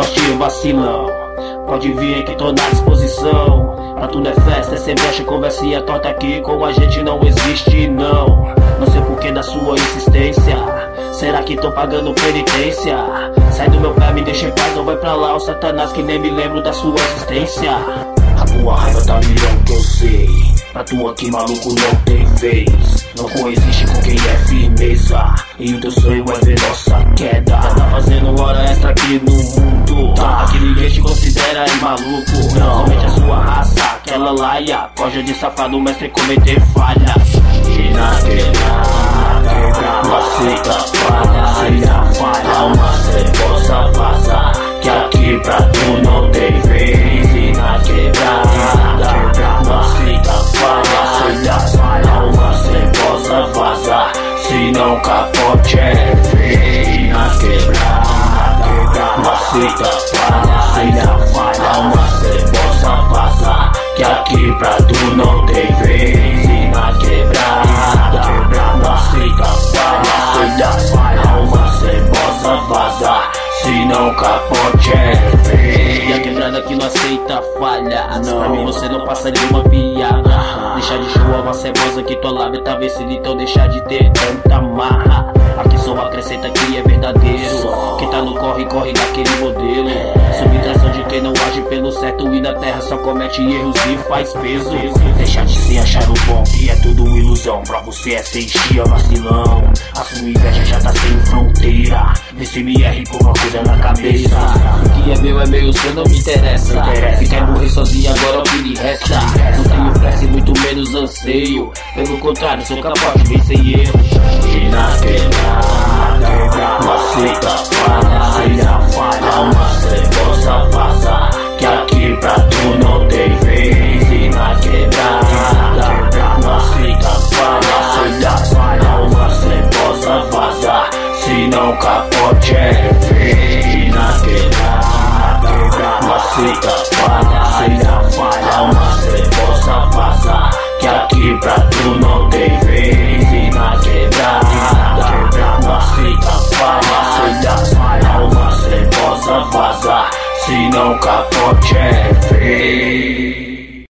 capote, vacilão. Pode vir que tô na disposição. Pra tudo é festa, é cerveja, conversinha torta aqui com a gente não existe não. Não sei o porquê da sua insistência. Será que tô pagando penitência? Sai do meu pé, me deixa em paz, não vai pra lá o satanás que nem me lembro da sua existência. A tua raiva tá milhão que eu sei. Pra tu aqui maluco não tem vez. Não coexiste com quem é firmeza. E o teu sonho é ver nossa queda. Tá fazendo hora extra aqui no mundo. Aqui ninguém te considera maluco. Somente a sua raça, aquela laia. Coja de safado, mestre cometer falhas. E na quebrada, aceita falha. Alma cebosa vaza, que aqui pra tu não tem vez. E na quebrada, aceita falha. Alma cebosa vaza, se não capote é vez. E na quebrada, aceita falha. Alma cebosa vaza, que aqui pra tu não tem vez. E na quebrada, aceita falha. Alma cebosa vaza, se não capote é vez. E a quebrada que não aceita falha. Não. Pra mim você não passa de uma piada. Deixa de show uma cebosa que tua lábia tá vencida, então deixa de ter tanta marra. Aqui só acrescenta que é verdadeiro. Quem tá no corre, corre daquele modelo. Subtração de quem não age pelo certo e na terra só comete erros e faz peso. Deixa de se achar o bom, que é tudo ilusão. Pra você é sem chia, vacilão. A sua inveja já tá sem fronteira. Vê se me erre com uma coisa na cabeça. O que é meu, seu não me interessa. Ficar morrer sozinho agora é o que lhe resta. Não tenho pressa e muito menos anseio. Pelo contrário, sou capaz de vencer erro. E na quebrada, aceita falha. Alma cebosa vaza, que aqui pra tu não tem vez. E na quebrada, aceita falha. Alma cebosa vaza, se não capote é vez. E na quebrada, aceita falha. Alma cebosa vaza, que aqui pra tu não tem vez. E na quebrada, aceita falha. Alma cebosa vaza, se não capote é